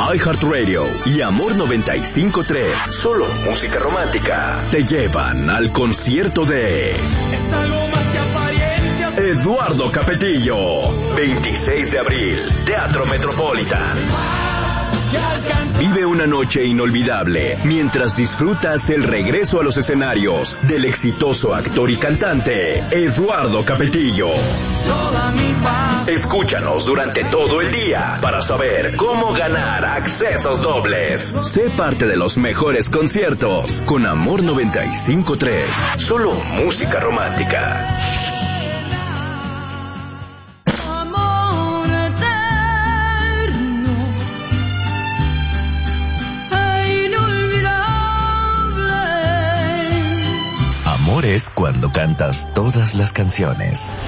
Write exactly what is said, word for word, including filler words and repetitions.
iHeartRadio y Amor noventa y cinco punto tres, solo música romántica, te llevan al concierto de Es algo más que apariencias. Eduardo Capetillo, veintiséis de abril, Teatro Metropolitan. Vive una noche inolvidable mientras disfrutas el regreso a los escenarios del exitoso actor y cantante Eduardo Capetillo. Escúchanos durante todo el día para saber cómo ganar accesos dobles. Sé parte de los mejores conciertos con Amor noventa y cinco punto tres, solo música romántica. Amor es cuando cantas todas las canciones.